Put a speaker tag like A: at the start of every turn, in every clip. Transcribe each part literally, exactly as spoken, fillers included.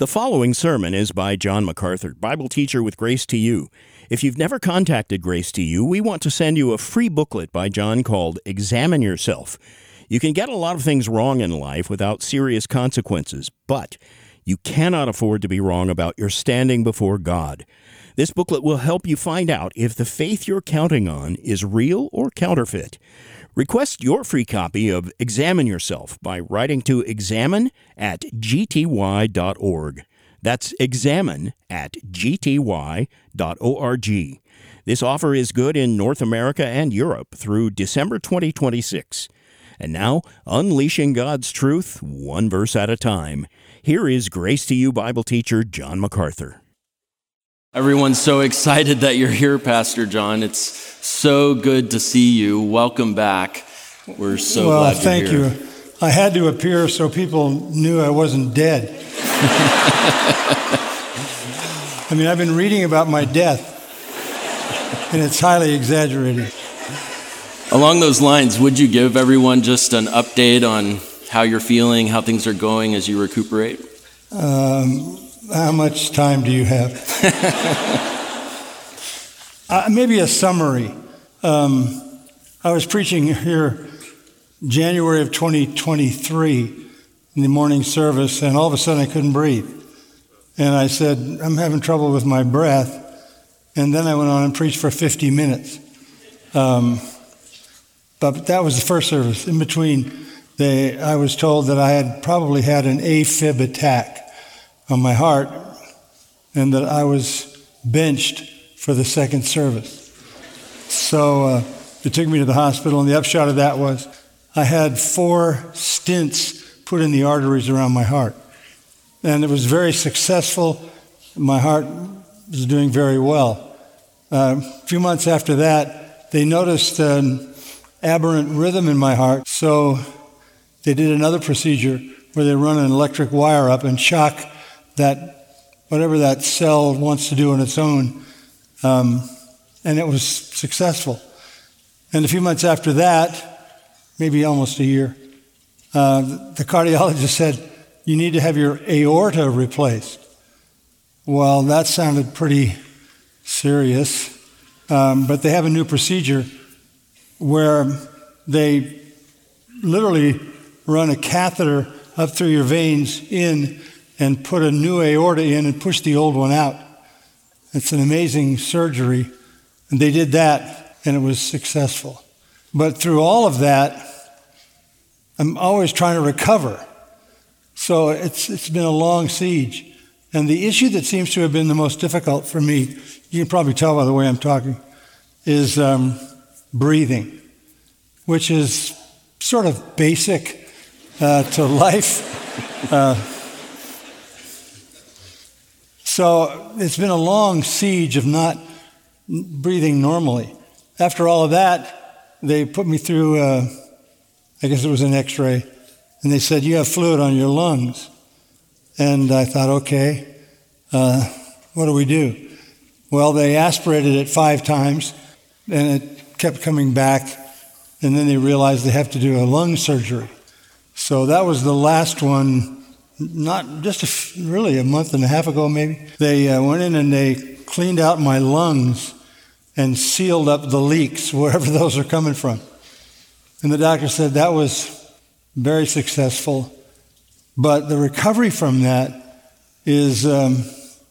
A: The following sermon is by John MacArthur, Bible teacher with Grace to You. If you've never contacted Grace to You, we want to send you a free booklet by John called Examine Yourself. You can get a lot of things wrong in life without serious consequences, but you cannot afford to be wrong about your standing before God. This booklet will help you find out if the faith you're counting on is real or counterfeit. Request your free copy of Examine Yourself by writing to examine at g t y dot org. That's examine at g t y dot org. This offer is good in North America and Europe through December twenty twenty-six. And now, unleashing God's truth, one verse at a time. Here is Grace to You Bible teacher John MacArthur.
B: Everyone's so excited that you're here, Pastor John. It's so good to see you. Welcome back. We're so
C: well,
B: glad you're
C: thank
B: here.
C: you. I had to appear so people knew I wasn't dead. I mean, I've been reading about my death, and it's highly exaggerated.
B: Along those lines, would you give everyone just an update on how you're feeling, how things are going as you recuperate?
C: Um, how much time do you have? uh, maybe a summary. Um, I was preaching here January of twenty twenty-three in the morning service, and all of a sudden I couldn't breathe. And I said, I'm having trouble with my breath. And then I went on and preached for fifty minutes. Um, but that was the first service. In between, they, I was told that I had probably had an AFib attack on my heart, and that I was benched for the second service. So uh, they took me to the hospital, and the upshot of that was I had four stents put in the arteries around my heart. And it was very successful. My heart was doing very well. Uh, a few months after that, they noticed an aberrant rhythm in my heart, so they did another procedure where they run an electric wire up and shock that whatever that cell wants to do on its own, um, and it was successful. And a few months after that, maybe almost a year, uh, the cardiologist said, you need to have your aorta replaced. Well, that sounded pretty serious, um, but they have a new procedure where they literally run a catheter up through your veins in and put a new aorta in and push the old one out. It's an amazing surgery. And they did that, and it was successful. But through all of that, I'm always trying to recover. So it's it's been a long siege. And the issue that seems to have been the most difficult for me, you can probably tell by the way I'm talking, is um, breathing, which is sort of basic uh, to life. Uh, so it's been a long siege of not breathing normally. After all of that, they put me through, uh, I guess it was an x-ray, and they said, you have fluid on your lungs. And I thought, okay, uh, what do we do? Well, they aspirated it five times, and it kept coming back, and then they realized they have to do a lung surgery. So that was the last one, not just a, really a month and a half ago maybe. They uh, went in and they cleaned out my lungs and sealed up the leaks, wherever those are coming from. And the doctor said that was very successful, but the recovery from that is um,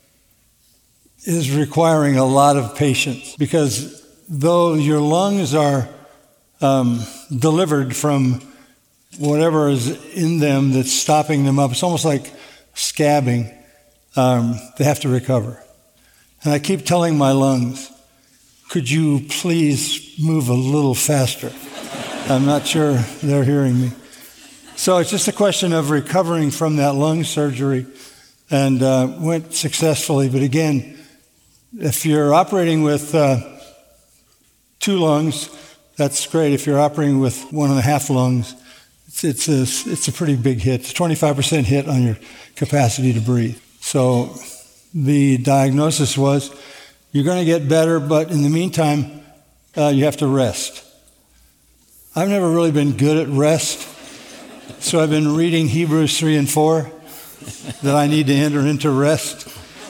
C: is requiring a lot of patience, because though your lungs are um, delivered from whatever is in them that's stopping them up, it's almost like scabbing, um, they have to recover. And I keep telling my lungs, could you please move a little faster? I'm not sure they're hearing me. So it's just a question of recovering from that lung surgery, and uh, went successfully. But again, if you're operating with uh, two lungs, that's great. If you're operating with one and a half lungs, it's, it's, a, it's a pretty big hit. It's a twenty-five percent hit on your capacity to breathe. So the diagnosis was, you're going to get better, but in the meantime, uh, you have to rest. I've never really been good at rest, so I've been reading Hebrews three and four, that I need to enter into rest.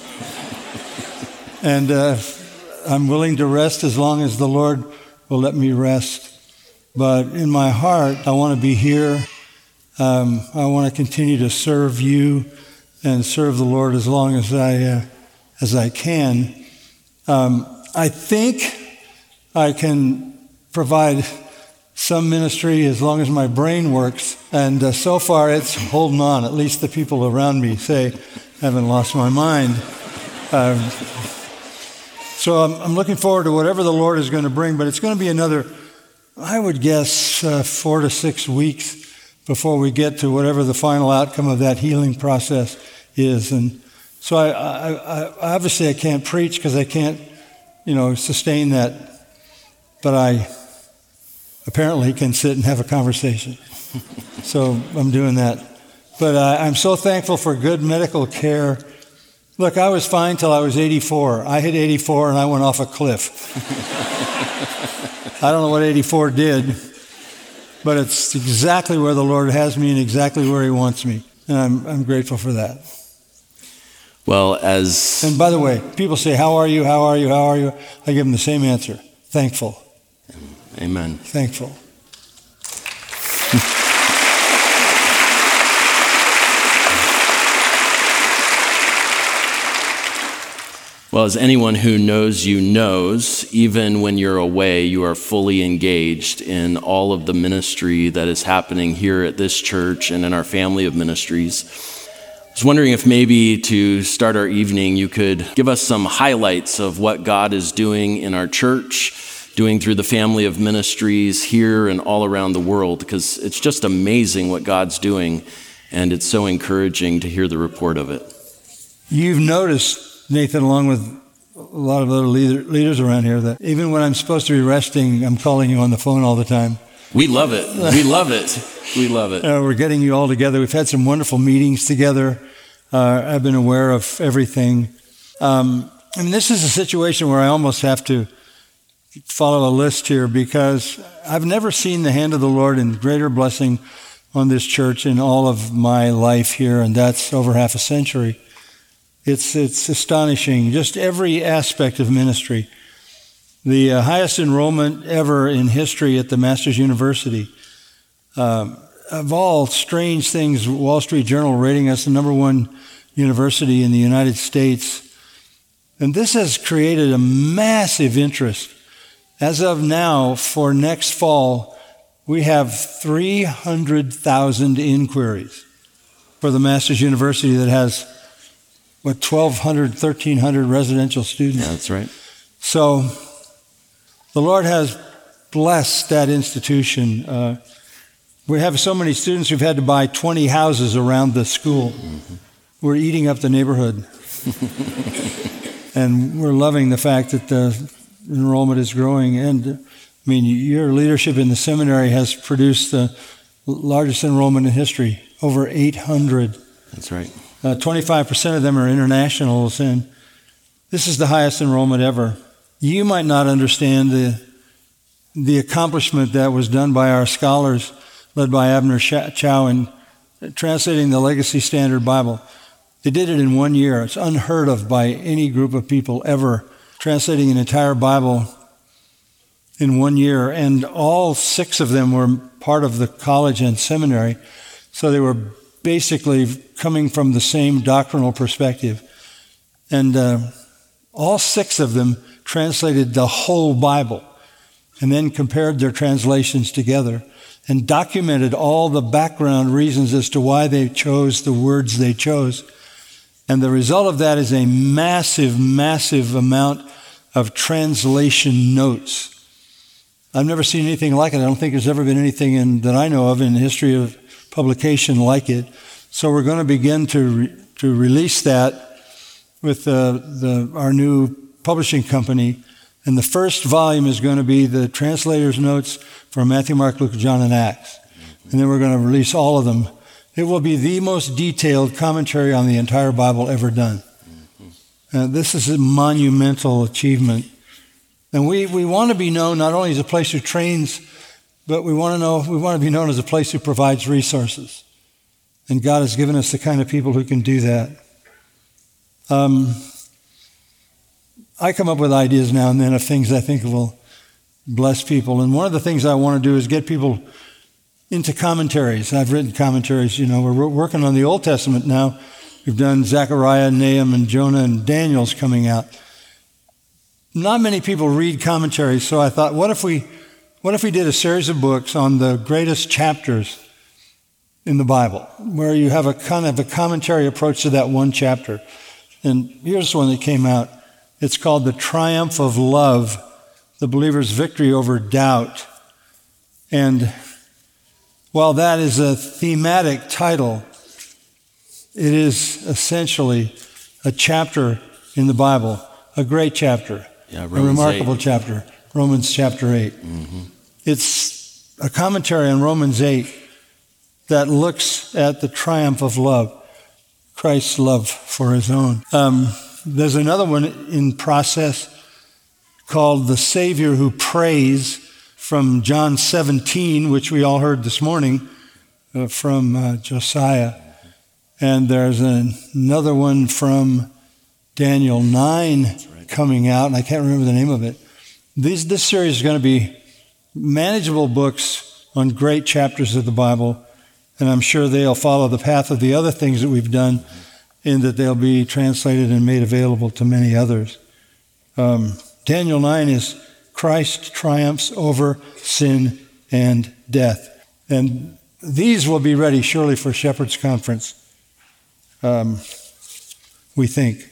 C: And uh, I'm willing to rest as long as the Lord will let me rest. But in my heart, I want to be here. Um, I want to continue to serve you and serve the Lord as long as I uh, as I can. Um, I think I can provide some ministry as long as my brain works, and uh, so far it's holding on. At least the people around me say I haven't lost my mind. Um, so I'm, I'm looking forward to whatever the Lord is going to bring, but it's going to be another, I would guess, uh, four to six weeks before we get to whatever the final outcome of that healing process is. And so I, I, I obviously I can't preach because I can't, you know, sustain that, but I apparently can sit and have a conversation. So I'm doing that. But uh, I'm so thankful for good medical care. Look, I was fine till I was eighty-four. I hit eighty-four and I went off a cliff. I don't know what eighty-four did, but it's exactly where the Lord has me and exactly where he wants me. And I'm, I'm grateful for that.
B: Well, as...
C: And by the way, people say, how are you, how are you, how are you? I give them the same answer. Thankful.
B: Amen.
C: Thankful.
B: Well, as anyone who knows you knows, even when you're away, you are fully engaged in all of the ministry that is happening here at this church and in our family of ministries. I was wondering if maybe to start our evening, you could give us some highlights of what God is doing in our church, doing through the family of ministries here and all around the world, because it's just amazing what God's doing, and it's so encouraging to hear the report of it.
C: You've noticed, Nathan, along with a lot of other leader, leaders around here, that even when I'm supposed to be resting, I'm calling you on the phone all the time.
B: We love it. We love it. We love it.
C: Uh, we're getting you all together. We've had some wonderful meetings together. Uh, I've been aware of everything. Um, I mean, this is a situation where I almost have to follow a list here because I've never seen the hand of the Lord in greater blessing on this church in all of my life here, and that's over half a century. It's it's astonishing, just every aspect of ministry. The uh, highest enrollment ever in history at the Masters University. Um, of all strange things, Wall Street Journal rating us the number one university in the United States. And this has created a massive interest. As of now, for next fall, we have three hundred thousand inquiries for the Masters University that has what, twelve hundred, thirteen hundred residential students.
B: Yeah, that's right.
C: So the Lord has blessed that institution. Uh, we have so many students who've had to buy twenty houses around the school. Mm-hmm. We're eating up the neighborhood. And we're loving the fact that the enrollment is growing. And I mean, your leadership in the seminary has produced the largest enrollment in history, over eight hundred.
B: That's right.
C: Uh, twenty-five percent of them are internationals, and this is the highest enrollment ever. You might not understand the the accomplishment that was done by our scholars, led by Abner Chow, in translating the Legacy Standard Bible. They did it in one year. It's unheard of by any group of people ever, translating an entire Bible in one year. And all six of them were part of the college and seminary, so they were basically coming from the same doctrinal perspective. And uh, all six of them translated the whole Bible and then compared their translations together and documented all the background reasons as to why they chose the words they chose. And the result of that is a massive, massive amount of translation notes. I've never seen anything like it. I don't think there's ever been anything in, that I know of in the history of publication like it. So we're going to begin to re, to release that with uh, the our new publishing company. And the first volume is going to be the translator's notes for Matthew, Mark, Luke, John, and Acts. And then we're going to release all of them. It will be the most detailed commentary on the entire Bible ever done. Uh, this is a monumental achievement. And we, we want to be known not only as a place who trains, but we want to know we want to be known as a place who provides resources. And God has given us the kind of people who can do that. Um, I come up with ideas now and then of things I think will bless people. And one of the things I want to do is get people into commentaries. I've written commentaries. You know, we're working on the Old Testament now. We've done Zechariah, Nahum, and Jonah, and Daniel's coming out. Not many people read commentaries, so I thought, what if we, what if we did a series of books on the greatest chapters in the Bible, where you have a kind of a commentary approach to that one chapter. And here's one that came out. It's called The Triumph of Love, the believer's victory over doubt. And while that is a thematic title, it is essentially a chapter in the Bible, a great chapter,
B: yeah,
C: a remarkable
B: eight.
C: chapter, Romans chapter eight.
B: Mm-hmm.
C: It's a commentary on Romans eight that looks at the triumph of love, Christ's love for his own. Um, there's another one in process called The Savior Who Prays, from John seventeen, which we all heard this morning uh, from uh, Josiah. And there's an, another one from Daniel nine right. coming out, and I can't remember the name of it. These, this series is going to be manageable books on great chapters of the Bible, and I'm sure they'll follow the path of the other things that we've done in that they'll be translated and made available to many others. Um, Daniel nine is Christ triumphs over sin and death. And these will be ready surely for Shepherd's Conference, um, we think.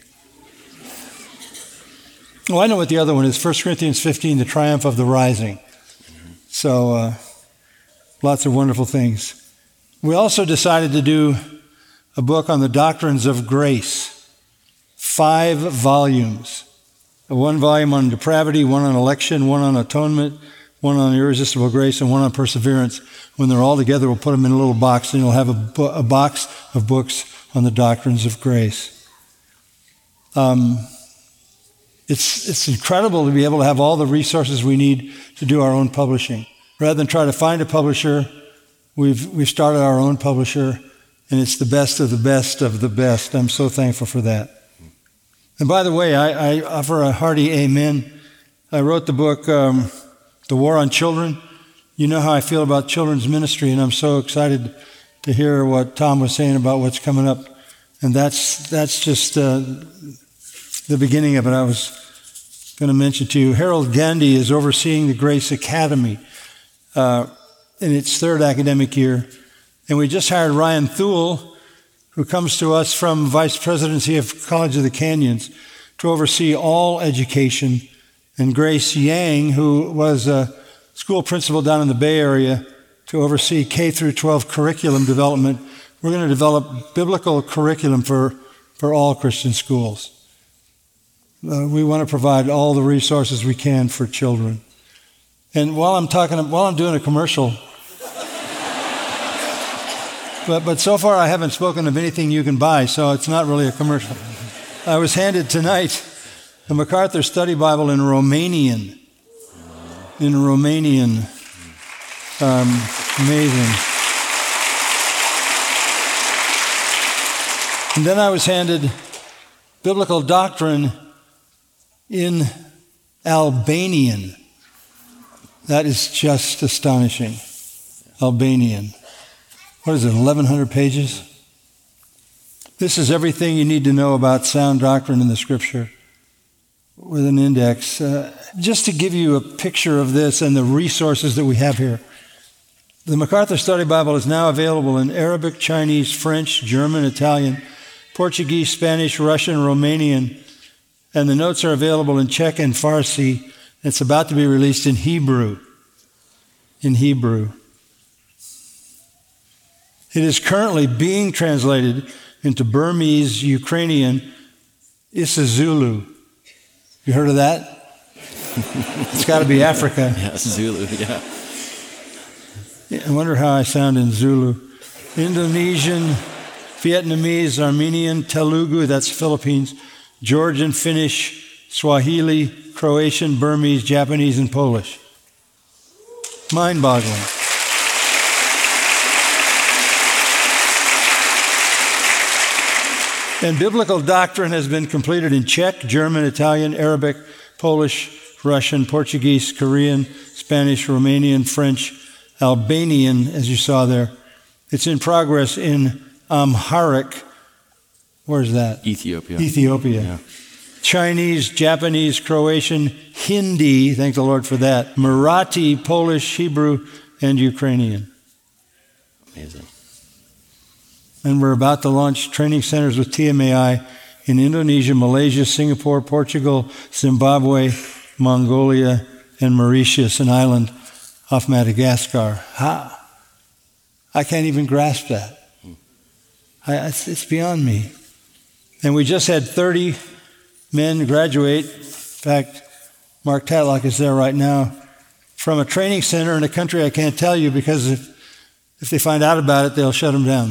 C: Oh, I know what the other one is. First Corinthians fifteen, the triumph of the rising. So uh, lots of wonderful things. We also decided to do a book on the doctrines of grace, five volumes. One volume on depravity, one on election, one on atonement, one on irresistible grace, and one on perseverance. When they're all together, we'll put them in a little box, and you'll have a, bo- a box of books on the doctrines of grace. Um, it's, it's incredible to be able to have all the resources we need to do our own publishing. Rather than try to find a publisher, we've, we've started our own publisher, and it's the best of the best of the best. I'm so thankful for that. And by the way, I, I offer a hearty amen. I wrote the book, um, The War on Children. You know how I feel about children's ministry, and I'm so excited to hear what Tom was saying about what's coming up. And that's that's just uh, the beginning of it. I was going to mention to you, Harold Gandhi is overseeing the Grace Academy uh, in its third academic year. And we just hired Ryan Thule, who comes to us from Vice Presidency of College of the Canyons, to oversee all education, and Grace Yang, who was a school principal down in the Bay Area, to oversee K through twelve curriculum development. We're going to develop biblical curriculum for, for all Christian schools. Uh, we want to provide all the resources we can for children. And while I'm talking, while I'm doing a commercial, But, but so far I haven't spoken of anything you can buy, so it's not really a commercial. I was handed tonight the MacArthur Study Bible in Romanian. In Romanian. Um, amazing. And then I was handed Biblical Doctrine in Albanian. That is just astonishing. Albanian. What is it, eleven hundred pages? This is everything you need to know about sound doctrine in the Scripture with an index. Uh, just to give you a picture of this and the resources that we have here. The MacArthur Study Bible is now available in Arabic, Chinese, French, German, Italian, Portuguese, Spanish, Russian, Romanian, and the notes are available in Czech and Farsi. It's about to be released in Hebrew. In Hebrew. It is currently being translated into Burmese, Ukrainian, isiZulu. You heard of that? It's got to be Africa.
B: Yeah, Zulu, yeah.
C: I wonder how I sound in Zulu. Indonesian, Vietnamese, Armenian, Telugu, that's Philippines, Georgian, Finnish, Swahili, Croatian, Burmese, Japanese, and Polish. Mind-boggling. And biblical doctrine has been completed in Czech, German, Italian, Arabic, Polish, Russian, Portuguese, Korean, Spanish, Romanian, French, Albanian, as you saw there. It's in progress in Amharic. Where's that?
B: Ethiopia.
C: Ethiopia.
B: Yeah.
C: Chinese, Japanese, Croatian, Hindi, thank the Lord for that, Marathi, Polish, Hebrew, and Ukrainian.
B: Amazing.
C: And we're about to launch training centers with T M A I in Indonesia, Malaysia, Singapore, Portugal, Zimbabwe, Mongolia, and Mauritius, an island off Madagascar. Ha! I can't even grasp that. I, it's, it's beyond me. And we just had thirty men graduate. In fact, Mark Tatlock is there right now from a training center in a country I can't tell you because if, if they find out about it, they'll shut them down.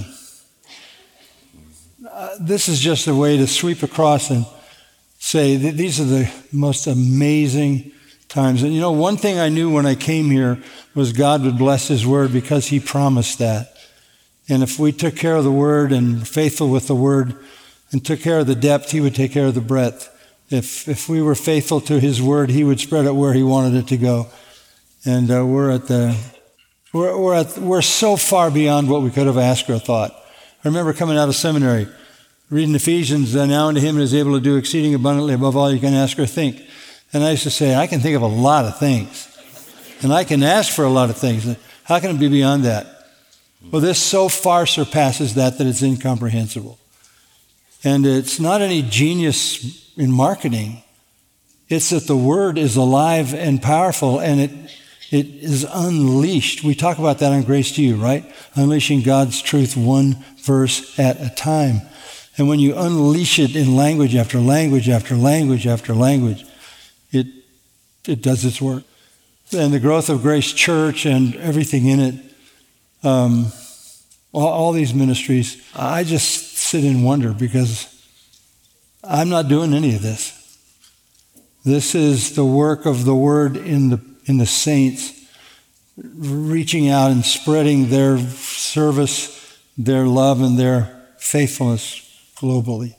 C: Uh, this is just a way to sweep across and say that these are the most amazing times. And you know, one thing I knew when I came here was God would bless His Word because He promised that. And if we took care of the Word and were faithful with the Word and took care of the depth, He would take care of the breadth. If if we were faithful to His Word, He would spread it where He wanted it to go. And uh, we're at the we're we're at we're so far beyond what we could have asked or thought. I remember coming out of seminary, reading Ephesians, uh, now unto Him who is able to do exceeding abundantly above all you can ask or think. And I used to say, I can think of a lot of things. And I can ask for a lot of things. How can it be beyond that? Well, this so far surpasses that that it's incomprehensible. And it's not any genius in marketing. It's that the Word is alive and powerful, and it it is unleashed. We talk about that on Grace to You, right? Unleashing God's truth one verse at a time. And when you unleash it in language after language after language after language, it it does its work. And the growth of Grace Church and everything in it, um, all, all these ministries, I just sit in wonder because I'm not doing any of this. This is the work of the Word in the in the saints, reaching out and spreading their service, their love, and their faithfulness globally.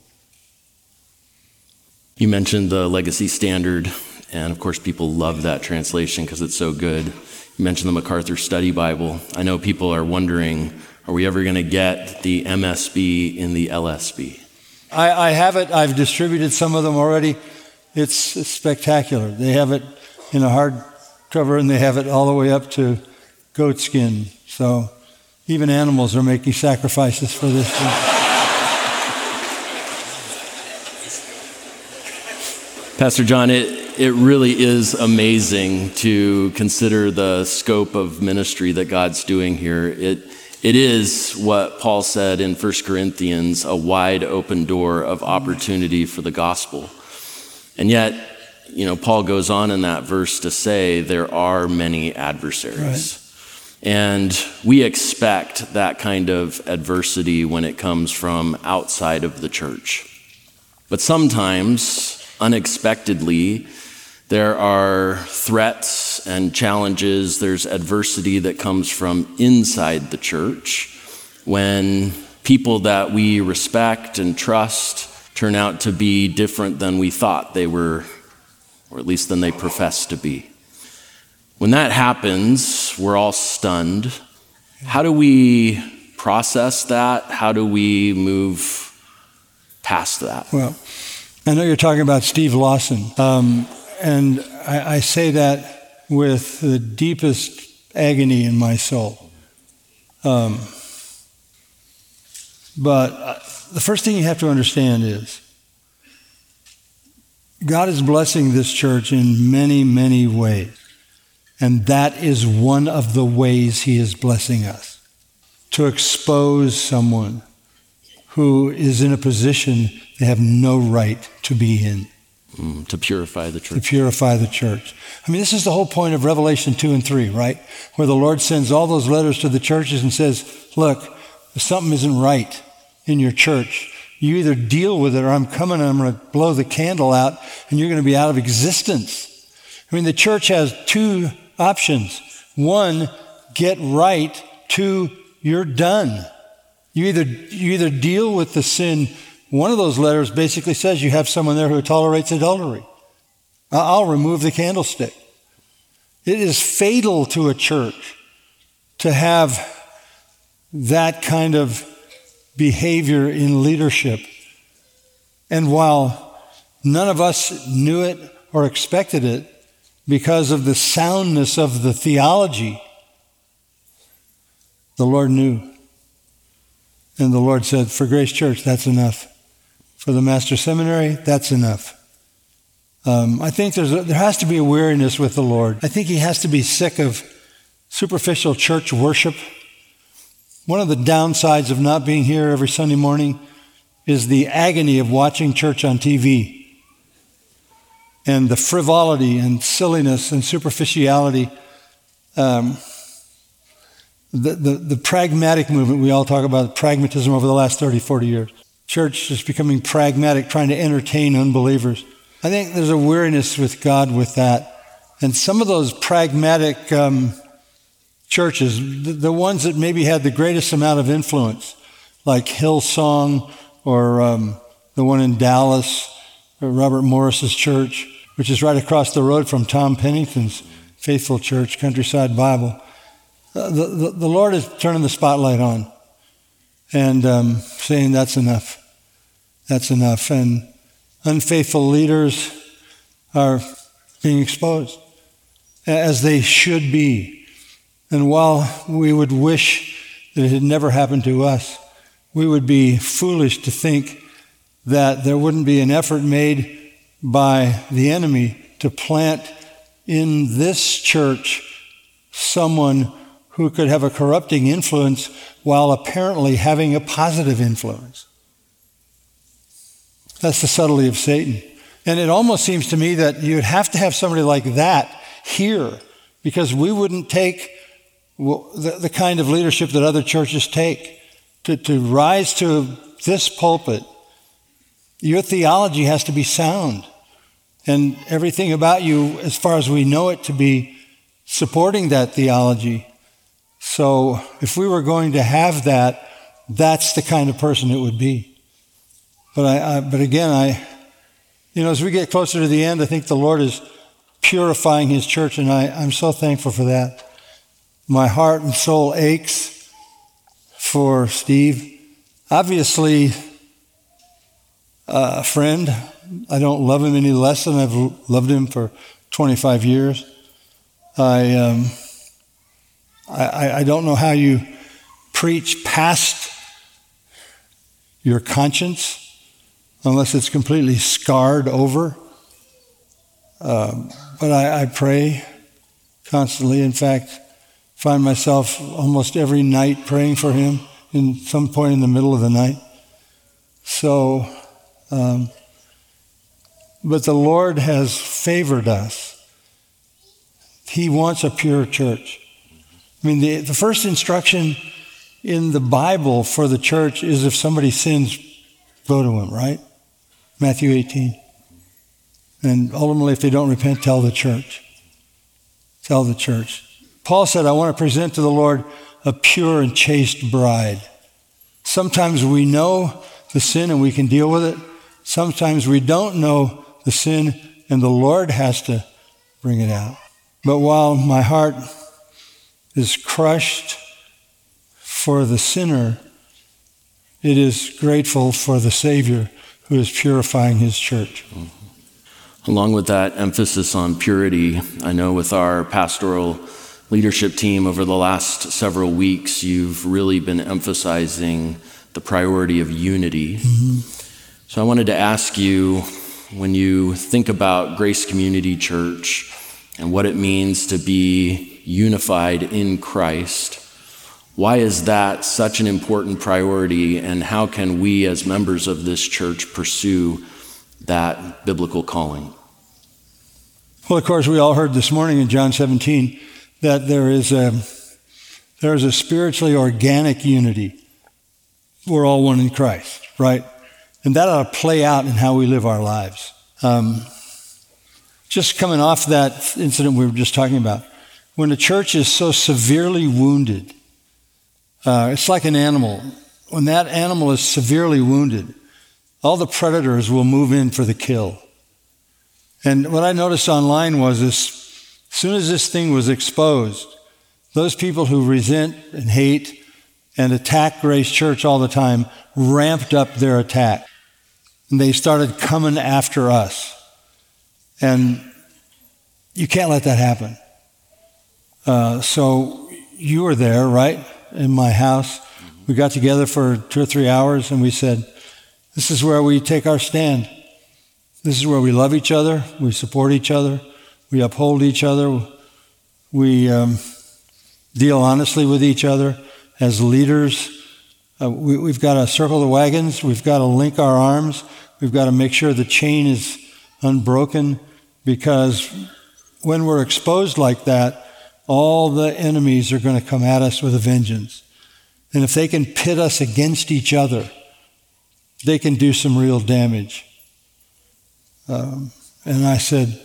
B: You mentioned the Legacy Standard, and of course people love that translation because it's so good. You mentioned the MacArthur Study Bible. I know people are wondering, are we ever going to get the M S B in the L S B?
C: I, I have it. I've distributed some of them already. It's, it's spectacular. They have it in a hardcover, and they have it all the way up to goat skin. So even animals are making sacrifices for this thing.
B: Pastor John, it, it really is amazing to consider the scope of ministry that God's doing here. It It is what Paul said in First Corinthians, a wide open door of opportunity for the gospel. And yet, you know, Paul goes on in that verse to say there are many adversaries. Right. And we expect that kind of adversity when it comes from outside of the church. But sometimes, unexpectedly, there are threats and challenges. There's adversity that comes from inside the church when people that we respect and trust turn out to be different than we thought they were, or at least than they profess to be. When that happens, we're all stunned. How do we process that? How do we move past that?
C: Well, I know you're talking about Steve Lawson. Um, And I, I say that with the deepest agony in my soul. Um, but the first thing you have to understand is God is blessing this church in many, many ways. And that is one of the ways He is blessing us. To expose someone who is in a position they have no right to be in.
B: Mm, to purify the church.
C: To purify the church. I mean, this is the whole point of Revelation two and three, right? Where the Lord sends all those letters to the churches and says, look, if something isn't right in your church, you either deal with it or I'm coming and I'm going to blow the candle out and you're going to be out of existence. I mean, the church has two options. One, get right. Two, you're done. You either, you either deal with the sin One of those letters basically says you have someone there who tolerates adultery. I'll remove the candlestick. It is fatal to a church to have that kind of behavior in leadership. And while none of us knew it or expected it because of the soundness of the theology, the Lord knew. And the Lord said, for Grace Church, that's enough. For the Master Seminary, that's enough. Um, I think there's a, there has to be a weariness with the Lord. I think he has to be sick of superficial church worship. One of the downsides of not being here every Sunday morning is the agony of watching church on T V and the frivolity and silliness and superficiality. Um, the, the, the pragmatic movement, we all talk about pragmatism over the last thirty, forty years. Church is becoming pragmatic, trying to entertain unbelievers. I think there's a weariness with God with that. And some of those pragmatic um, churches, the, the ones that maybe had the greatest amount of influence, like Hillsong or um, the one in Dallas, or Robert Morris's church, which is right across the road from Tom Pennington's Faithful Church, Countryside Bible. Uh, the, the, the Lord is turning the spotlight on and um, saying that's enough. That's enough. And unfaithful leaders are being exposed, as they should be. And while we would wish that it had never happened to us, we would be foolish to think that there wouldn't be an effort made by the enemy to plant in this church someone who could have a corrupting influence while apparently having a positive influence. That's the subtlety of Satan. And it almost seems to me that you'd have to have somebody like that here, because we wouldn't take the, the kind of leadership that other churches take. To, to rise to this pulpit, your theology has to be sound. And everything about you, as far as we know it, to be supporting that theology. So if we were going to have that, that's the kind of person it would be. But I, I, but again, I, you know, as we get closer to the end, I think the Lord is purifying his church, and I, I'm so thankful for that. My heart and soul aches for Steve. Obviously, uh, a friend. I don't love him any less than I've loved him for twenty-five years. I, um, I, I don't know how you preach past your conscience unless it's completely scarred over. Um, but I, I pray constantly. In fact, find myself almost every night praying for him in some point in the middle of the night. So, um, but the Lord has favored us. He wants a pure church. I mean, the, the first instruction in the Bible for the church is if somebody sins, go to him, right? Matthew eighteen. And ultimately, if they don't repent, tell the church. Tell the church. Paul said, I want to present to the Lord a pure and chaste bride. Sometimes we know the sin and we can deal with it. Sometimes we don't know the sin and the Lord has to bring it out. But while my heart is crushed for the sinner, it is grateful for the Savior who is purifying his church.
B: Mm-hmm. Along with that emphasis on purity, I know with our pastoral leadership team over the last several weeks, you've really been emphasizing the priority of unity. Mm-hmm. So I wanted to ask you, when you think about Grace Community Church and what it means to be unified in Christ, why is that such an important priority, and how can we as members of this church pursue that biblical calling?
C: Well, of course, we all heard this morning in John seventeen that there is a there is a spiritually organic unity. We're all one in Christ, right? And that ought to play out in how we live our lives. Um, just coming off that incident we were just talking about, when a church is so severely wounded, uh, it's like an animal. When that animal is severely wounded, all the predators will move in for the kill. And what I noticed online was this, as soon as this thing was exposed, those people who resent and hate and attack Grace Church all the time ramped up their attack. And they started coming after us. And you can't let that happen. Uh, so you were there, right, in my house. We got together for two or three hours and we said, this is where we take our stand. This is where we love each other, we support each other, we uphold each other, we um, deal honestly with each other as leaders. Uh, we, we've got to circle the wagons, we've got to link our arms, we've got to make sure the chain is unbroken, because when we're exposed like that, all the enemies are going to come at us with a vengeance. And if they can pit us against each other, they can do some real damage. Um, and I said,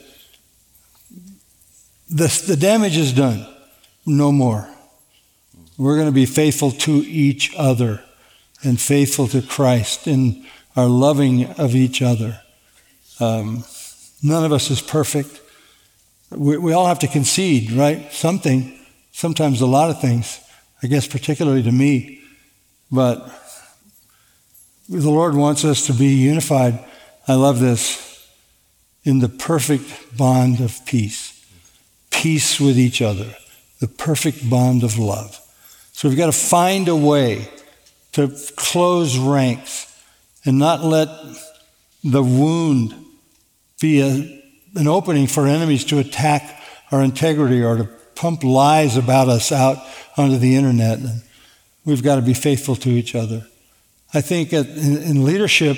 C: the, the damage is done. No more. We're going to be faithful to each other and faithful to Christ in our loving of each other. Um, none of us is perfect. We, we all have to concede, right? Something, sometimes a lot of things, I guess particularly to me. But the Lord wants us to be unified. I love this. In the perfect bond of peace. Peace with each other. The perfect bond of love. So we've got to find a way to close ranks and not let the wound be a, an opening for enemies to attack our integrity or to pump lies about us out onto the internet. And we've got to be faithful to each other. I think in, in leadership,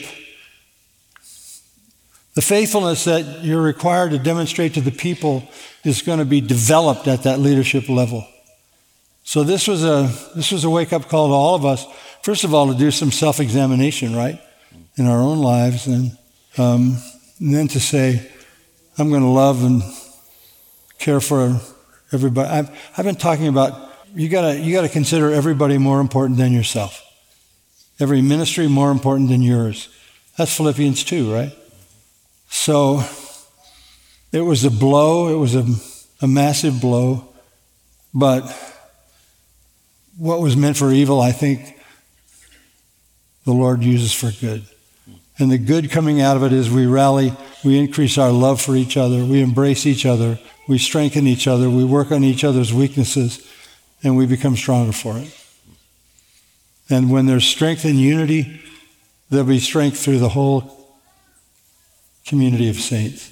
C: the faithfulness that you're required to demonstrate to the people is going to be developed at that leadership level. So this was a this was a wake-up call to all of us. First of all, to do some self-examination, right, in our own lives, and, um, and then to say, I'm going to love and care for everybody. I've, I've been talking about you gotta you gotta consider everybody more important than yourself. Every ministry more important than yours. That's Philippians two, right? So it was a blow, it was a, a massive blow, but what was meant for evil, I think the Lord uses for good. And the good coming out of it is we rally, we increase our love for each other, we embrace each other, we strengthen each other, we work on each other's weaknesses, and we become stronger for it. And when there's strength in unity, there'll be strength through the whole community of saints.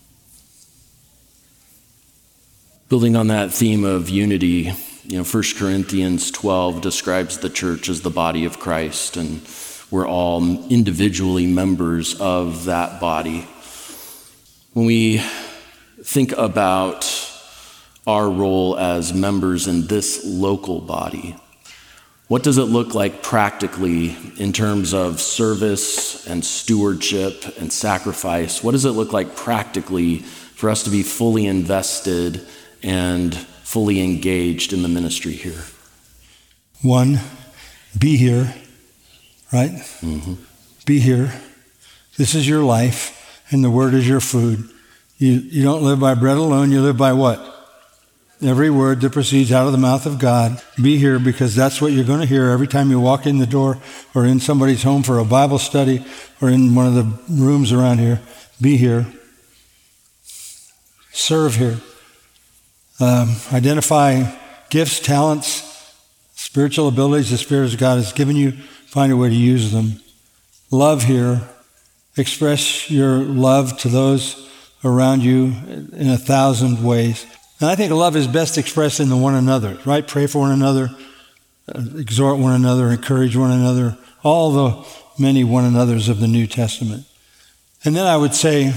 B: Building on that theme of unity, you know, First Corinthians twelve describes the church as the body of Christ, and we're all individually members of that body. When we think about our role as members in this local body, what does it look like practically in terms of service and stewardship and sacrifice? What does it look like practically for us to be fully invested and fully engaged in the ministry here?
C: One, be here, right? Mm-hmm. Be here. This is your life, and the word is your food. You, you don't live by bread alone, you live by what? Every word that proceeds out of the mouth of God. Be here, because that's what you're going to hear every time you walk in the door or in somebody's home for a Bible study or in one of the rooms around here. Be here. Serve here. Um, identify gifts, talents, spiritual abilities the Spirit of God has given you. Find a way to use them. Love here. Express your love to those around you in a thousand ways. And I think love is best expressed in the one another, right? Pray for one another, uh, exhort one another, encourage one another, all the many one another's of the New Testament. And then I would say,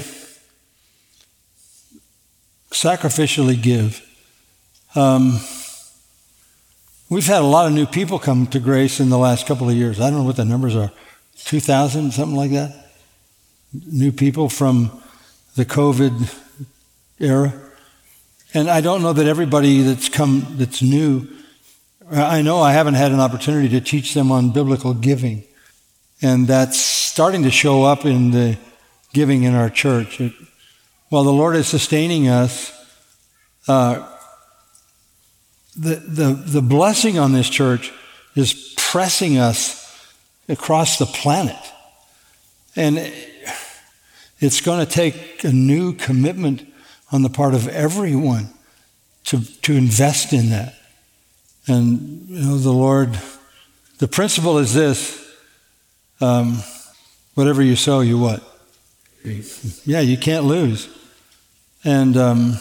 C: sacrificially give. Um, we've had a lot of new people come to Grace in the last couple of years. I don't know what the numbers are, two thousand, something like that? New people from the COVID era. And I don't know that everybody that's come, that's new, I know I haven't had an opportunity to teach them on biblical giving. And that's starting to show up in the giving in our church. It, while the Lord is sustaining us, uh, the, the, the blessing on this church is pressing us across the planet. And it's going to take a new commitment on the part of everyone to, to invest in that. And, you know, the Lord, the principle is this, um, whatever you sow, you what? Yeah, you can't lose. And um,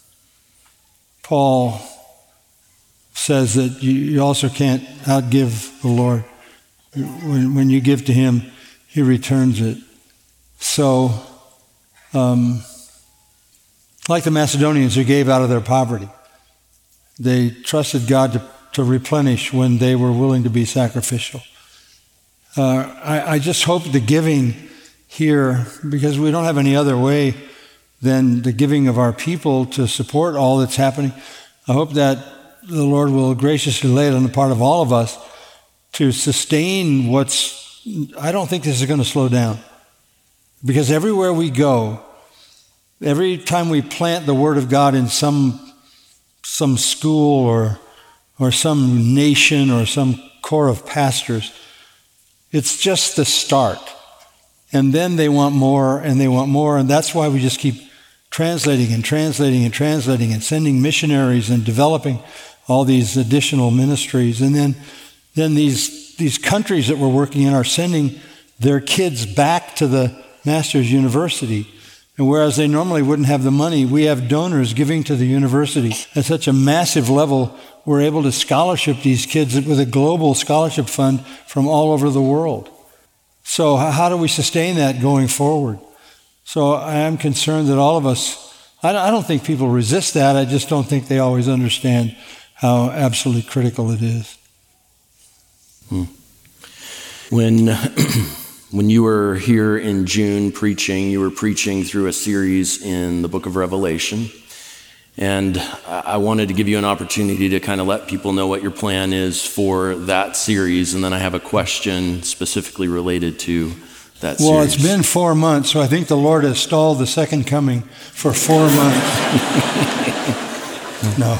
C: Paul says that you, you also can't outgive the Lord. When, when you give to him, he returns it. So, um, like the Macedonians who gave out of their poverty, they trusted God to, to replenish when they were willing to be sacrificial. Uh, I, I just hope the giving here, because we don't have any other way than the giving of our people to support all that's happening, I hope that the Lord will graciously lay it on the part of all of us to sustain what's, I don't think this is going to slow down. Because everywhere we go, every time we plant the Word of God in some some school or or some nation or some corps of pastors, it's just the start. And then they want more and they want more, and that's why we just keep translating and translating and translating and sending missionaries and developing all these additional ministries. And then then these these countries that we're working in are sending their kids back to the Master's University. And whereas they normally wouldn't have the money, we have donors giving to the university at such a massive level, we're able to scholarship these kids with a global scholarship fund from all over the world. So how do we sustain that going forward? So I am concerned that all of us, I don't think people resist that, I just don't think they always understand how absolutely critical it is.
B: Hmm. When... When you were here in June preaching, you were preaching through a series in the book of Revelation. And I wanted to give you an opportunity to kind of let people know what your plan is for that series. And then I have a question specifically related to that series.
C: Well, it's been four months, so I think the Lord has stalled the second coming for four months. No.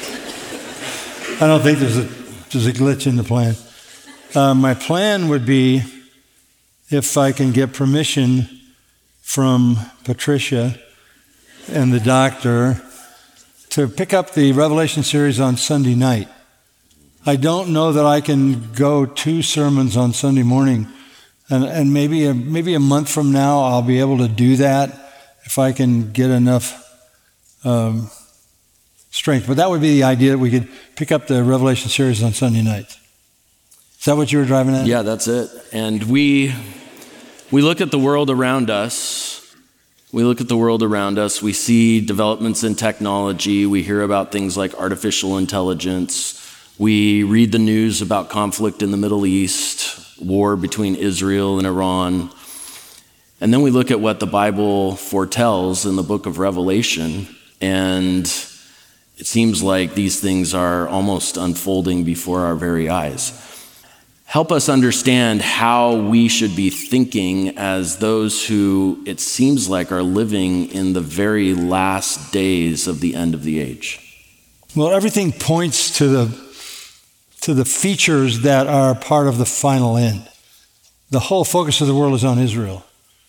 C: I don't think there's a, there's a glitch in the plan. Uh, my plan would be, if I can get permission from Patricia and the doctor, to pick up the Revelation series on Sunday night. I don't know that I can go two sermons on Sunday morning, and, and maybe a, maybe a month from now I'll be able to do that if I can get enough um, strength. But that would be the idea, that we could pick up the Revelation series on Sunday night. Is that what you were driving at?
B: Yeah, that's it. And we we look at the world around us. We look at the world around us. We see developments in technology. We hear about things like artificial intelligence. We read the news about conflict in the Middle East, war between Israel and Iran. And then we look at what the Bible foretells in the book of Revelation, and it seems like these things are almost unfolding before our very eyes. Help us understand how we should be thinking as those who, it seems like, are living in the very last days of the end of the age.
C: Well, everything points to the to the features that are part of the final end. The whole focus of the world is on Israel.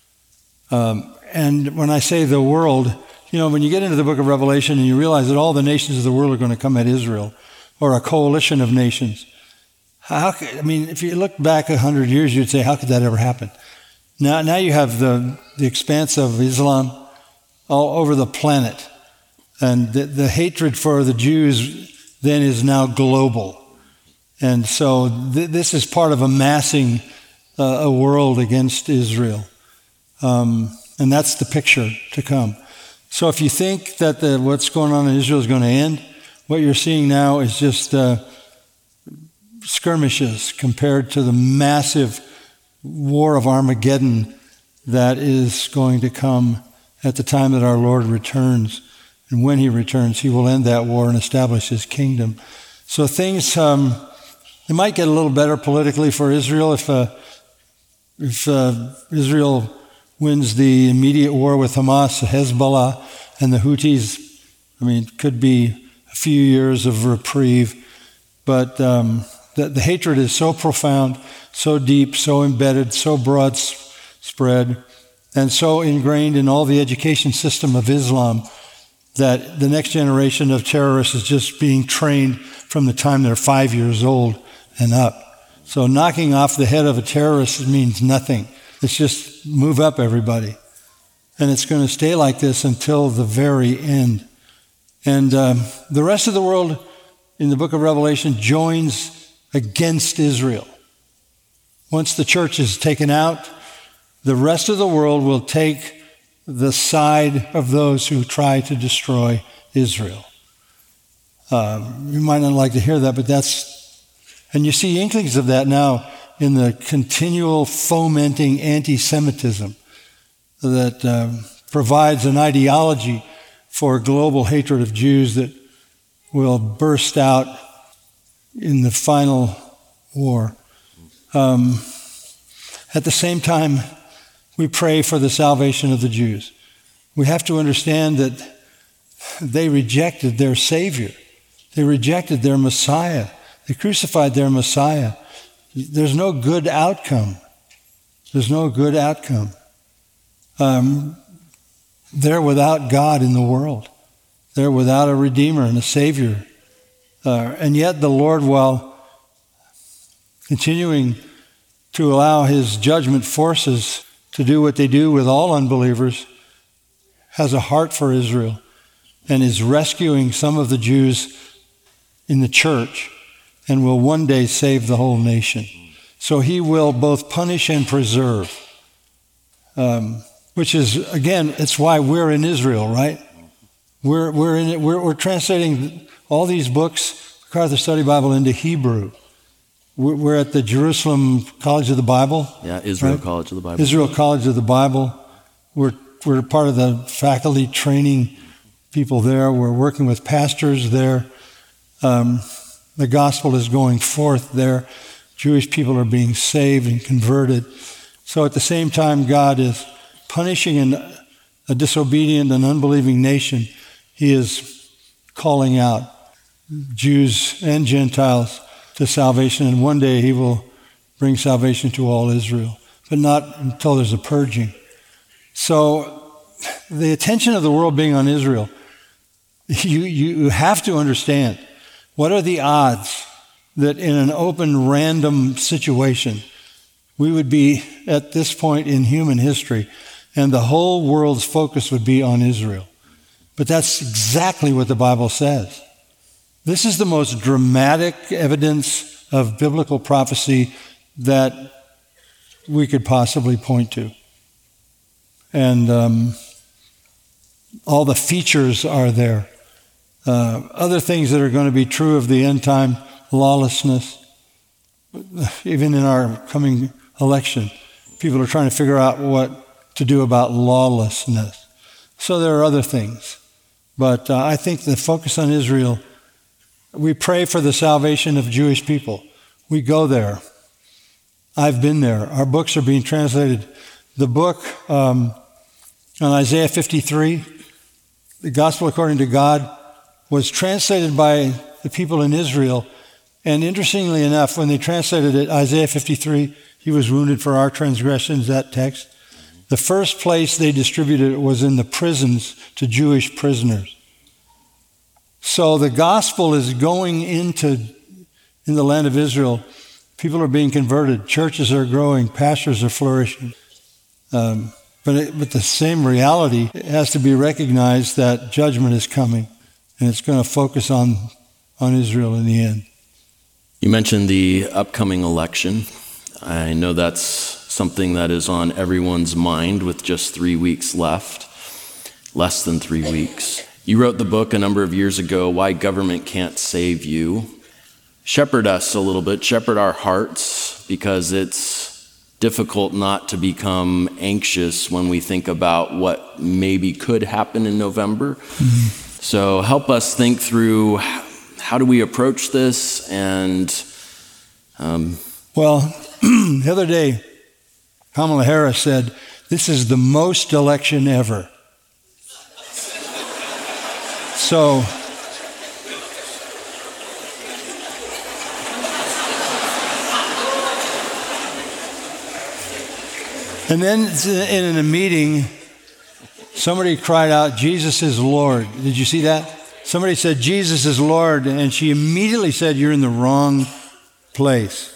C: Um, and when I say the world, you know, when you get into the book of Revelation and you realize that all the nations of the world are going to come at Israel, or a coalition of nations. How, I mean, if you look back a hundred years, you'd say, how could that ever happen? Now, now you have the, the expanse of Islam all over the planet. And the, the hatred for the Jews then is now global. And so th- this is part of amassing uh, a world against Israel. Um, and that's the picture to come. So if you think that the, what's going on in Israel is going to end, what you're seeing now is just uh, skirmishes compared to the massive war of Armageddon that is going to come at the time that our Lord returns. And when he returns, he will end that war and establish his kingdom. So things, um, it might get a little better politically for Israel if uh, if uh, Israel wins the immediate war with Hamas, Hezbollah, and the Houthis, I mean, it could be a few years of reprieve, but um, the, the hatred is so profound, so deep, so embedded, so broad s- spread, and so ingrained in all the education system of Islam that the next generation of terrorists is just being trained from the time they're five years old and up. So knocking off the head of a terrorist means nothing. It's just move up, everybody. And it's going to stay like this until the very end. And um, the rest of the world in the book of Revelation joins against Israel. Once the church is taken out, the rest of the world will take the side of those who try to destroy Israel. Um, you might not like to hear that, but that's, and you see inklings of that now in the continual fomenting anti-Semitism that um, provides an ideology for global hatred of Jews that will burst out in the final war. Um, at the same time, we pray for the salvation of the Jews. We have to understand that they rejected their Savior. They rejected their Messiah. They crucified their Messiah. There's no good outcome. There's no good outcome. Um, they're without God in the world. They're without a Redeemer and a Savior. Uh, and yet the Lord, while continuing to allow His judgment forces to do what they do with all unbelievers, has a heart for Israel and is rescuing some of the Jews in the church and will one day save the whole nation. So He will both punish and preserve, um, which is, again, it's why we're in Israel, right? We're we're in it. We're, we're translating all these books, MacArthur Study Bible, into Hebrew. We're, we're at the Jerusalem College of the Bible.
B: Yeah, Israel
C: right?
B: College of the Bible.
C: Israel College of the Bible. We're we're part of the faculty training people there. We're working with pastors there. Um, the gospel is going forth there. Jewish people are being saved and converted. So at the same time, God is punishing an, a disobedient and unbelieving nation. He is calling out Jews and Gentiles to salvation, and one day He will bring salvation to all Israel, but not until there's a purging. So the attention of the world being on Israel, you, you have to understand, what are the odds that in an open, random situation, we would be at this point in human history, and the whole world's focus would be on Israel? But that's exactly what the Bible says. This is the most dramatic evidence of biblical prophecy that we could possibly point to. And um, all the features are there. Uh, other things that are going to be true of the end time, lawlessness. Even in our coming election, people are trying to figure out what to do about lawlessness. So there are other things. But uh, I think the focus on Israel, we pray for the salvation of Jewish people. We go there. I've been there. Our books are being translated. The book um, on Isaiah fifty-three, the Gospel According to God, was translated by the people in Israel. And interestingly enough, when they translated it, Isaiah fifty-three, He was wounded for our transgressions, that text. The first place they distributed it was in the prisons to Jewish prisoners. So the gospel is going into in the land of Israel. People are being converted. Churches are growing. Pastors are flourishing. Um, but, it, but the same reality has to be recognized that judgment is coming, and it's going to focus on, on Israel in the end.
B: You mentioned the upcoming election. I know that's something that is on everyone's mind with just three weeks left, less than three weeks. You wrote the book a number of years ago, Why Government Can't Save You. Shepherd us a little bit, shepherd our hearts, because it's difficult not to become anxious when we think about what maybe could happen in November. Mm-hmm. So help us think through, how do we approach this? And um,
C: well, the other day, Kamala Harris said, "This is the most election ever." So, and then in a meeting, somebody cried out, "Jesus is Lord." Did you see that? Somebody said, "Jesus is Lord," and she immediately said, "You're in the wrong place."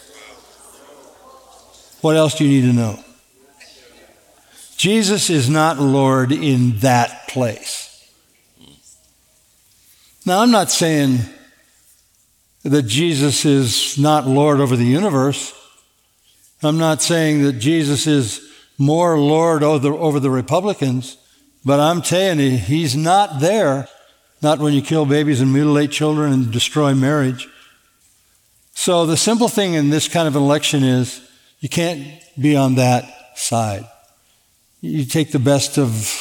C: What else do you need to know? Jesus is not Lord in that place. Now, I'm not saying that Jesus is not Lord over the universe. I'm not saying that Jesus is more Lord over the, over the Republicans, but I'm telling you, he's not there, not when you kill babies and mutilate children and destroy marriage. So the simple thing in this kind of an election is you can't be on that side. You take the best of,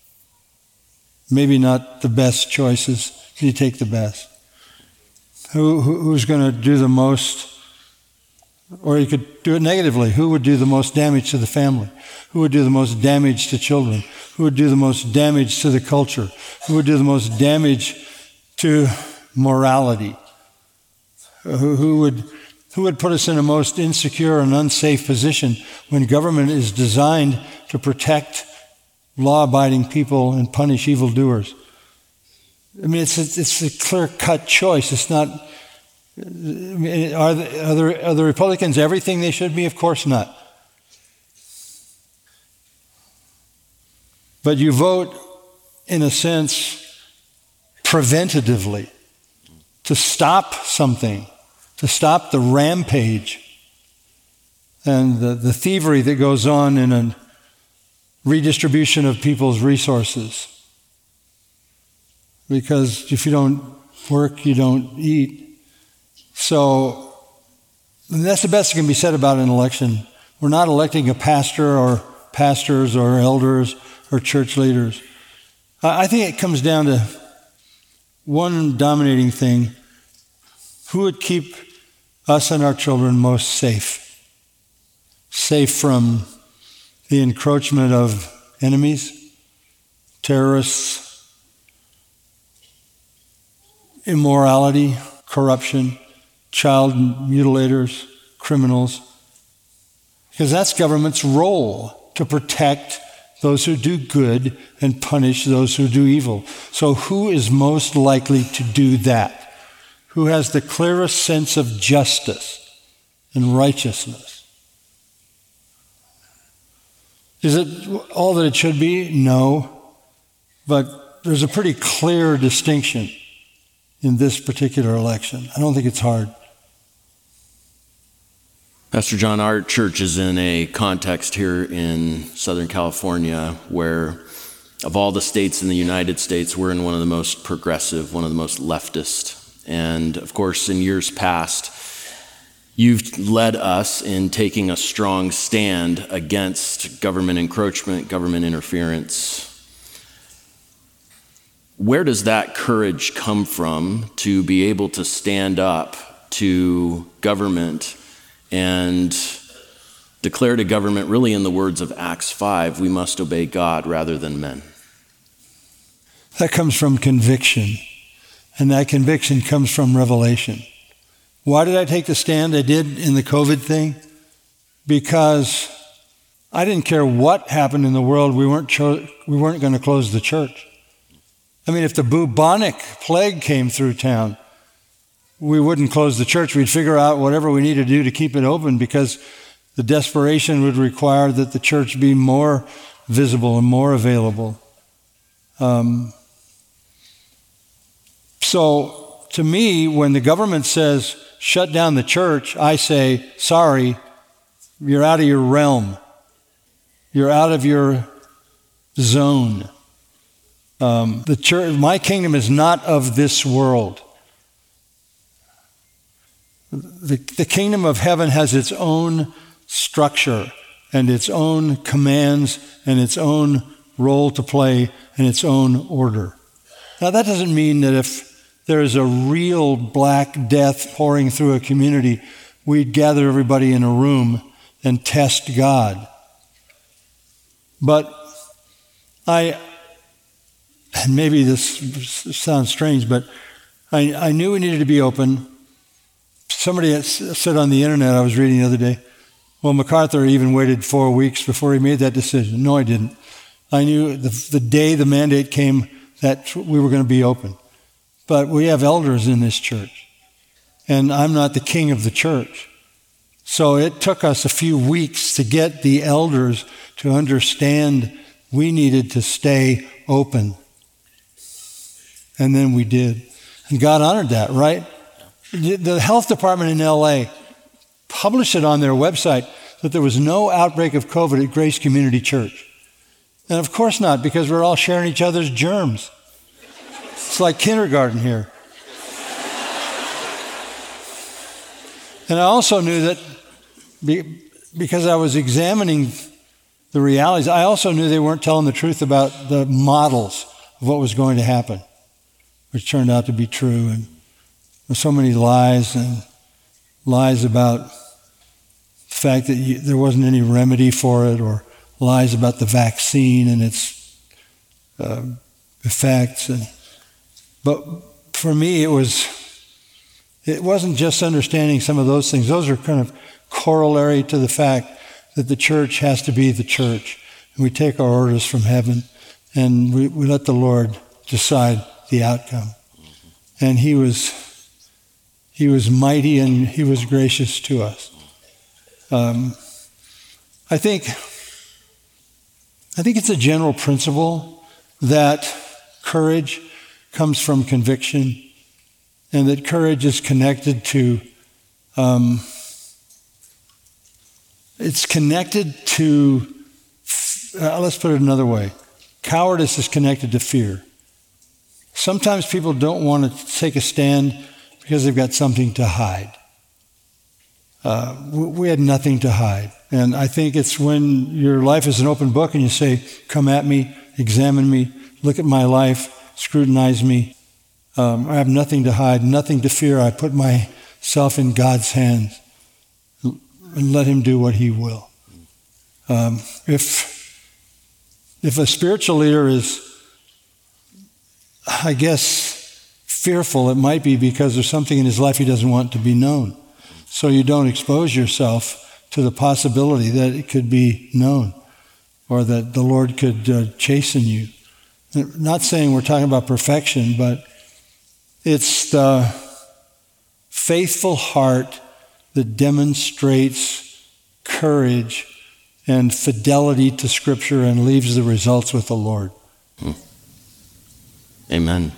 C: maybe not the best choices, you take the best. Who, who who's going to do the most, or you could do it negatively. Who would do the most damage to the family? Who would do the most damage to children? Who would do the most damage to the culture? Who would do the most damage to morality? Who, who would who would put us in a most insecure and unsafe position when government is designed to protect law-abiding people and punish evildoers? I mean, it's a, it's a clear-cut choice. It's not. I mean, are the, are, the, are the Republicans everything they should be? Of course not. But you vote, in a sense, preventatively to stop something, to stop the rampage and the, the thievery that goes on in a redistribution of people's resources. Because if you don't work, you don't eat. So that's the best that can be said about an election. We're not electing a pastor or pastors or elders or church leaders. I think it comes down to one dominating thing. Who would keep us and our children most safe? Safe from the encroachment of enemies, terrorists, immorality, corruption, child mutilators, criminals. Because that's government's role, to protect those who do good and punish those who do evil. So who is most likely to do that? Who has the clearest sense of justice and righteousness? Is it all that it should be? No. But there's a pretty clear distinction in this particular election. I don't think it's hard.
B: Pastor John, our church is in a context here in Southern California where, of all the states in the United States, we're in one of the most progressive, one of the most leftist. And of course, in years past, you've led us in taking a strong stand against government encroachment, government interference. Where does that courage come from to be able to stand up to government and declare to government, really in the words of Acts five, we must obey God rather than men?
C: That comes from conviction, and that conviction comes from revelation. Why did I take the stand I did in the COVID thing? Because I didn't care what happened in the world, we weren't cho- we weren't going to close the church. I mean, if the bubonic plague came through town, we wouldn't close the church. We'd figure out whatever we need to do to keep it open, because the desperation would require that the church be more visible and more available. Um, so to me, when the government says, shut down the church, I say, sorry, you're out of your realm. You're out of your zone. Um, the church, my kingdom is not of this world. The, the kingdom of heaven has its own structure and its own commands and its own role to play and its own order. Now, that doesn't mean that if there is a real black death pouring through a community, we'd gather everybody in a room and test God. But I, and maybe this sounds strange, but I, I knew we needed to be open. Somebody had said on the internet, I was reading the other day, well, MacArthur even waited four weeks before he made that decision. No, I didn't. I knew the, the day the mandate came that we were going to be open. But we have elders in this church, and I'm not the king of the church. So it took us a few weeks to get the elders to understand we needed to stay open. And then we did. And God honored that, right? The health department in L A published it on their website that there was no outbreak of COVID at Grace Community Church. And of course not, because we're all sharing each other's germs. It's like kindergarten here. And I also knew that be, because I was examining the realities, I also knew they weren't telling the truth about the models of what was going to happen, which turned out to be true. And there's so many lies and lies about the fact that you, there wasn't any remedy for it, or lies about the vaccine and its uh, effects. And but for me, it was it wasn't just understanding some of those things. Those are kind of corollary to the fact that the church has to be the church. And we take our orders from heaven, and we, we let the Lord decide the outcome. And he was he was mighty, and he was gracious to us. Um, I think I think it's a general principle that courage comes from conviction, and that courage is connected to, um, it's connected to, uh, let's put it another way, cowardice is connected to fear. Sometimes people don't want to take a stand because they've got something to hide. Uh, we had nothing to hide. And I think it's when your life is an open book and you say, come at me, examine me, look at my life, scrutinize me. Um, I have nothing to hide, nothing to fear. I put myself in God's hands and let him do what he will. Um, if, if a spiritual leader is, I guess, fearful, it might be because there's something in his life he doesn't want to be known. So you don't expose yourself to the possibility that it could be known, or that the Lord could uh, chasten you. Not saying we're talking about perfection, but it's the faithful heart that demonstrates courage and fidelity to Scripture and leaves the results with the Lord.
B: Hmm. Amen.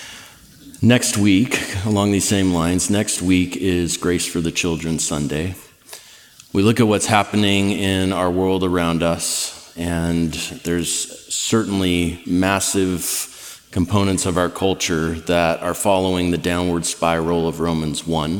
B: Next week, along these same lines, next week is Grace for the Children Sunday. We look at what's happening in our world around us, and there's certainly massive components of our culture that are following the downward spiral of Romans one.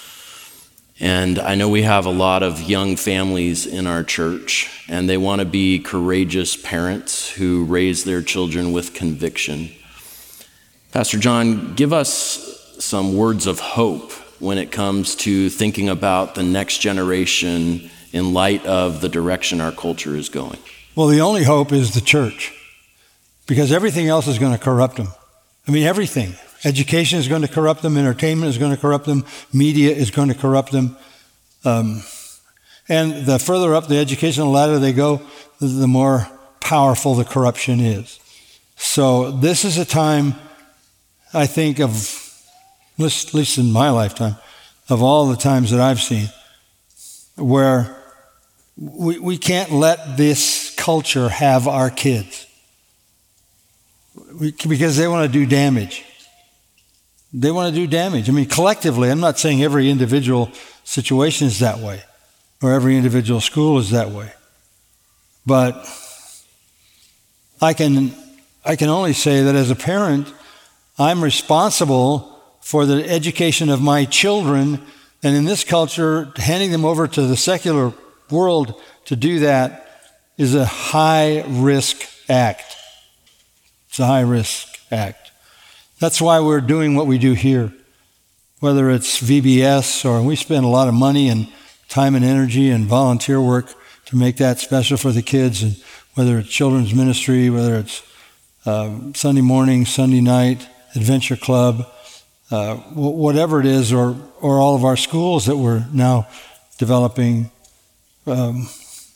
B: And I know we have a lot of young families in our church, and they want to be courageous parents who raise their children with conviction. Pastor John, give us some words of hope when it comes to thinking about the next generation in light of the direction our culture is going.
C: Well, the only hope is the church, because everything else is going to corrupt them. I mean, everything. Education is going to corrupt them. Entertainment is going to corrupt them. Media is going to corrupt them. Um, and the further up the educational ladder they go, the more powerful the corruption is. So this is a time, I think, of, at least in my lifetime, of all the times that I've seen, where we, we can't let this culture have our kids. We, because they want to do damage. They want to do damage. I mean, collectively, I'm not saying every individual situation is that way, or every individual school is that way. But I can, I can only say that as a parent, I'm responsible for the education of my children, and in this culture, handing them over to the secular world to do that is a high-risk act. It's a high-risk act. That's why we're doing what we do here, whether it's V B S, or we spend a lot of money and time and energy and volunteer work to make that special for the kids, and whether it's children's ministry, whether it's uh, Sunday morning, Sunday night, Adventure Club, uh, w- whatever it is, or, or all of our schools that we're now developing. Um,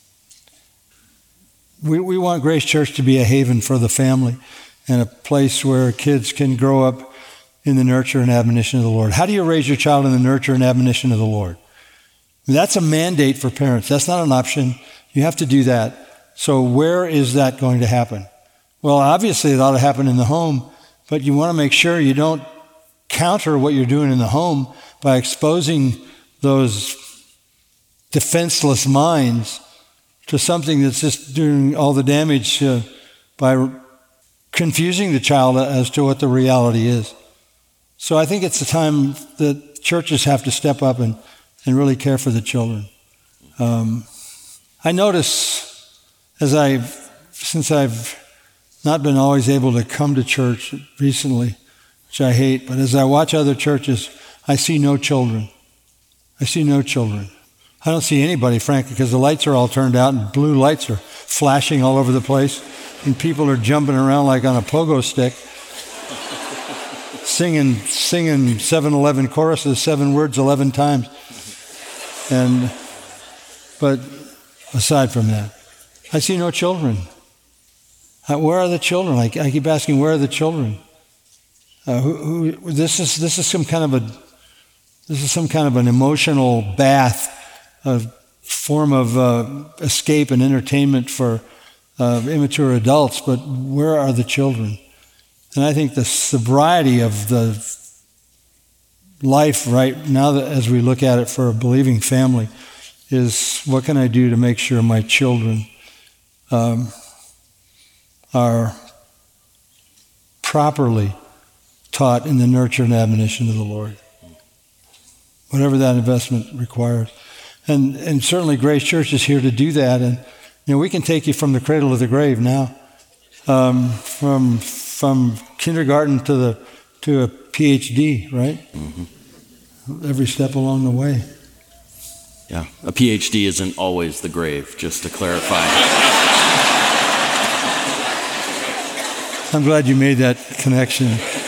C: we, we want Grace Church to be a haven for the family and a place where kids can grow up in the nurture and admonition of the Lord. How do you raise your child in the nurture and admonition of the Lord? That's a mandate for parents. That's not an option. You have to do that. So where is that going to happen? Well, obviously it ought to happen in the home, but you want to make sure you don't counter what you're doing in the home by exposing those defenseless minds to something that's just doing all the damage uh, by confusing the child as to what the reality is. So I think it's a time that churches have to step up and, and really care for the children. Um, I notice as I've, since I've not been always able to come to church recently, which I hate, but as I watch other churches, I see no children. I see no children. I don't see anybody, frankly, because the lights are all turned out and blue lights are flashing all over the place, and people are jumping around like on a pogo stick, singing singing seven eleven choruses, seven words eleven times. And but aside from that, I see no children. Uh, where are the children? I, I keep asking, where are the children? Uh, who, who, this is this is some kind of a this is some kind of an emotional bath, a form of uh, escape and entertainment for uh, immature adults. But where are the children? And I think the sobriety of the life right now, that as we look at it for a believing family, is what can I do to make sure my children um, are properly taught in the nurture and admonition of the Lord, whatever that investment requires. And and certainly Grace Church is here to do that. And you know, we can take you from the cradle to the grave now, um, from from kindergarten to the to a P H D, right? Mm-hmm. Every step along the way.
B: Yeah, a P H D isn't always the grave, just to clarify.
C: I'm glad you made that connection.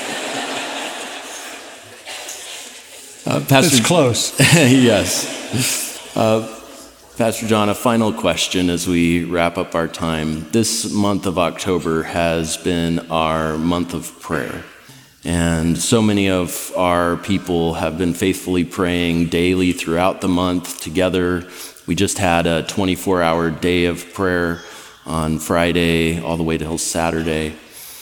B: Uh, Pastor,
C: it's close.
B: Yes. Uh, Pastor John, a final question as we wrap up our time. This month of October has been our month of prayer. And so many of our people have been faithfully praying daily throughout the month together. We just had a twenty-four hour day of prayer on Friday all the way till Saturday.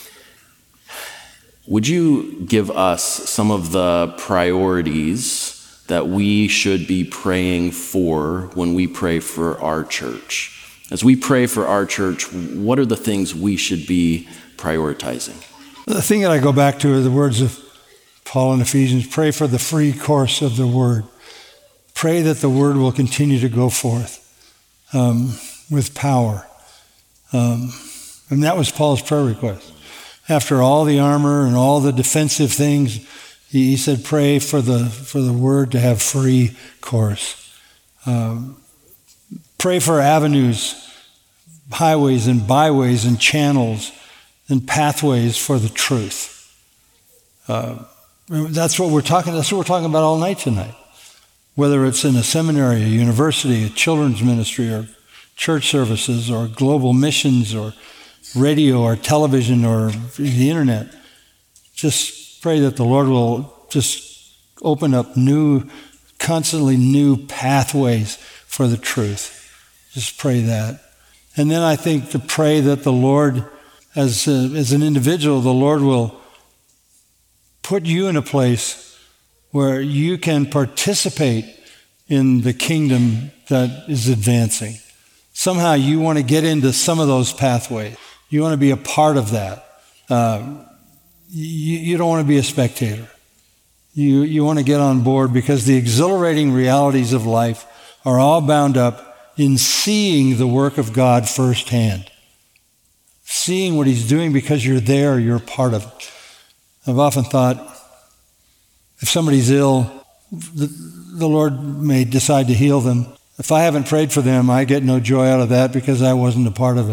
B: Would you give us some of the priorities that we should be praying for when we pray for our church? As we pray for our church, what are the things we should be prioritizing?
C: The thing that I go back to are the words of Paul in Ephesians: pray for the free course of the word. Pray that the word will continue to go forth um, with power. Um, and that was Paul's prayer request. After all the armor and all the defensive things, he, he said, pray for the for the word to have free course. Um, pray for avenues, highways and byways and channels and pathways for the truth. Uh, that's what we're talking. That's what we're talking about all night tonight. Whether it's in a seminary, a university, a children's ministry, or church services, or global missions, or radio, or television, or the internet, just pray that the Lord will just open up new, constantly new pathways for the truth. Just pray that, and then I think to pray that the Lord, As, a, as an individual, the Lord will put you in a place where you can participate in the kingdom that is advancing. Somehow you want to get into some of those pathways. You want to be a part of that. Uh, you, you don't want to be a spectator. You, you want to get on board, because the exhilarating realities of life are all bound up in seeing the work of God firsthand. Seeing what he's doing because you're there, you're part of it. I've often thought, if somebody's ill, the, the Lord may decide to heal them. If I haven't prayed for them, I get no joy out of that because I wasn't a part of it.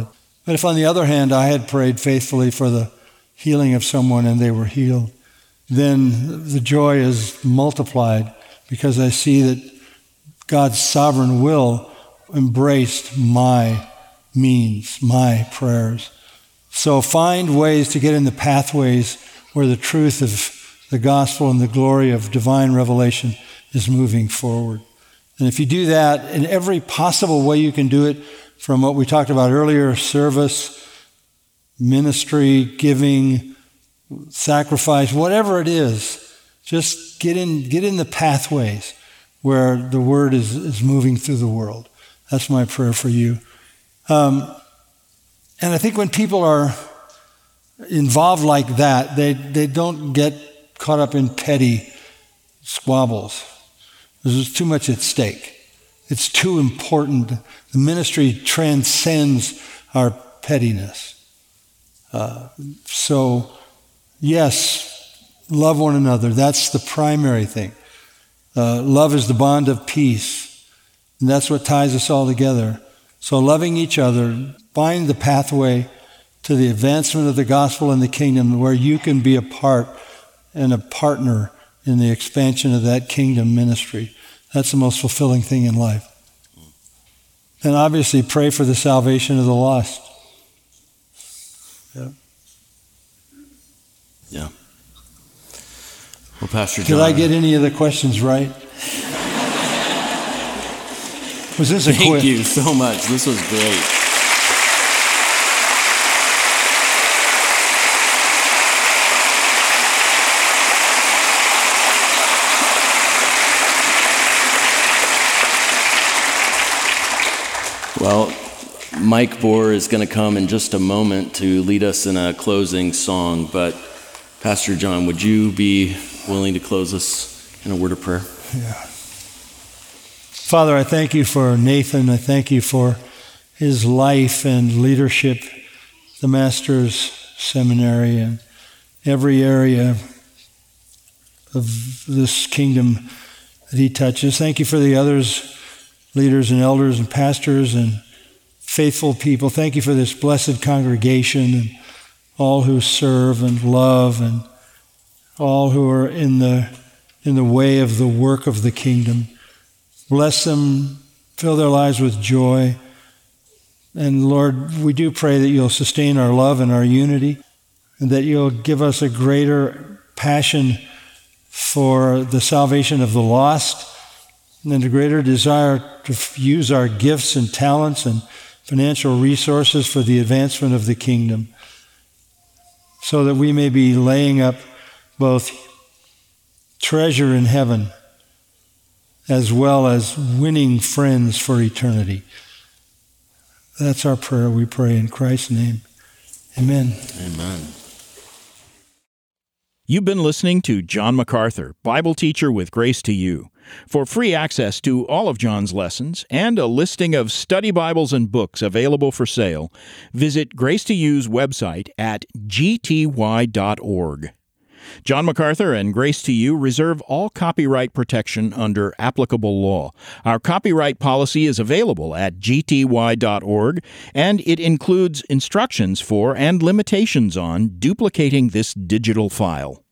C: But if, on the other hand, I had prayed faithfully for the healing of someone and they were healed, then the joy is multiplied because I see that God's sovereign will embraced my means, my prayers. So find ways to get in the pathways where the truth of the gospel and the glory of divine revelation is moving forward. And if you do that in every possible way you can do it, from what we talked about earlier, service, ministry, giving, sacrifice, whatever it is, just get in get in the pathways where the word is, is moving through the world. That's my prayer for you. Um, and I think when people are involved like that, they, they don't get caught up in petty squabbles. There's too much at stake. It's too important. The ministry transcends our pettiness. Uh, so, yes, love one another. That's the primary thing. Uh, love is the bond of peace. And that's what ties us all together. So loving each other, find the pathway to the advancement of the gospel and the kingdom where you can be a part and a partner in the expansion of that kingdom ministry. That's the most fulfilling thing in life. And obviously pray for the salvation of the lost. Yeah.
B: Yeah. Well, Pastor John.
C: Did I get any of the questions right? Was this a
B: Thank
C: quiz?
B: you so much. This was great. Well, Mike Bohr is going to come in just a moment to lead us in a closing song, but Pastor John, would you be willing to close us in a word of prayer?
C: Yeah. Father, I thank you for Nathan. I thank you for his life and leadership, the Master's Seminary, and every area of this kingdom that he touches. Thank you for the others, leaders and elders and pastors and faithful people. Thank you for this blessed congregation and all who serve and love and all who are in the in the way of the work of the kingdom. Bless them, fill their lives with joy. And Lord, we do pray that you'll sustain our love and our unity, and that you'll give us a greater passion for the salvation of the lost, and a greater desire to use our gifts and talents and financial resources for the advancement of the kingdom, so that we may be laying up both treasure in heaven as well as winning friends for eternity. That's our prayer, we pray in Christ's name. Amen.
B: Amen.
A: You've been listening to John MacArthur, Bible teacher with Grace to You. For free access to all of John's lessons and a listing of study Bibles and books available for sale, visit Grace to You's website at g t y dot org. John MacArthur and Grace to You reserve all copyright protection under applicable law. Our copyright policy is available at g t y dot org, and it includes instructions for and limitations on duplicating this digital file.